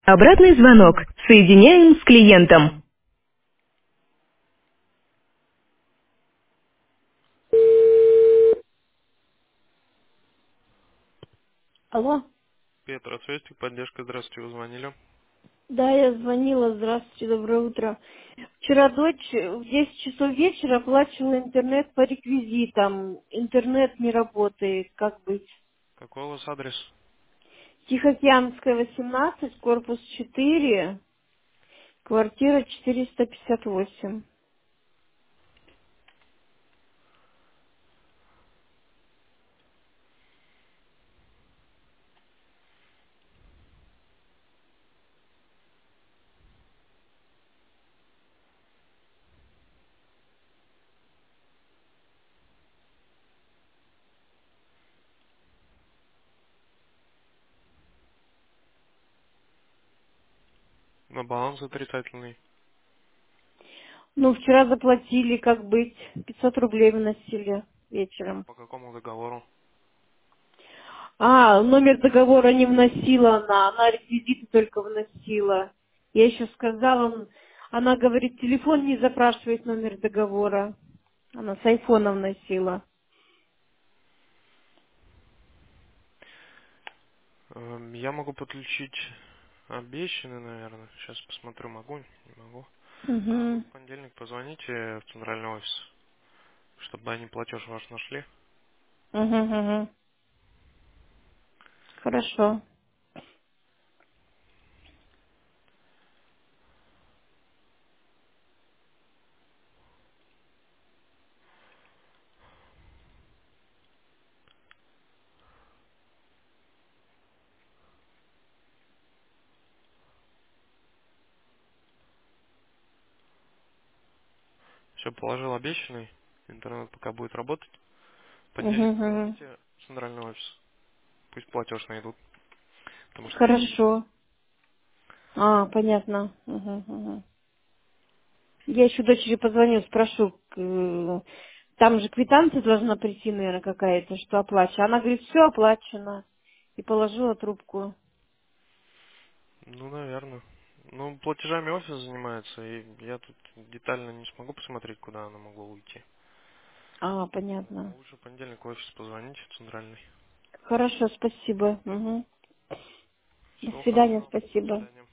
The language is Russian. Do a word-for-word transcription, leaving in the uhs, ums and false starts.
Обратный звонок. Соединяем с клиентом. Алло, Петр, ответственник, поддержка, здравствуйте, вы звонили. да, я звонила, здравствуйте, доброе утро. Вчера дочь в десять часов вечера оплачивала интернет по реквизитам. Интернет не работает, как быть? Какой у вас адрес? Тихоокеанская, восемнадцать, корпус четыре, квартира четыреста пятьдесят восемь. На баланс отрицательный. Ну, вчера заплатили, как быть? пятьсот рублей выносили А вечером. по какому договору? А, номер договора не вносила она, она реквизиты только вносила. Я еще сказала, он- она говорит, телефон не запрашивает номер договора. Она с айфона вносила. Эм, Я могу подключить обещанный, наверное. Сейчас посмотрю, могу, не могу. А вы Угу. в понедельник позвоните в центральный офис, чтобы они платеж ваш нашли. Угу, угу. Хорошо. Все, положил обещанный. Интернет пока будет работать. В Угу, понедельник угу. позвоните в центральный офис. Пусть платеж найдут, потому что есть лимит. Хорошо. А, понятно. Угу, угу. Я еще дочери позвоню, спрошу, к- э, там же квитанция должна прийти, наверное, какая-то, что оплачено. Она говорит, все оплачено. И положила трубку. Ну, наверное. Ну, платежами офис занимается, и я тут детально не смогу посмотреть, куда она могла уйти. А, понятно. Ну, лучше в понедельник в офис позвоните, в центральный. Хорошо, спасибо. Мгм. До Всего свидания, хорошего. До спасибо. свидания.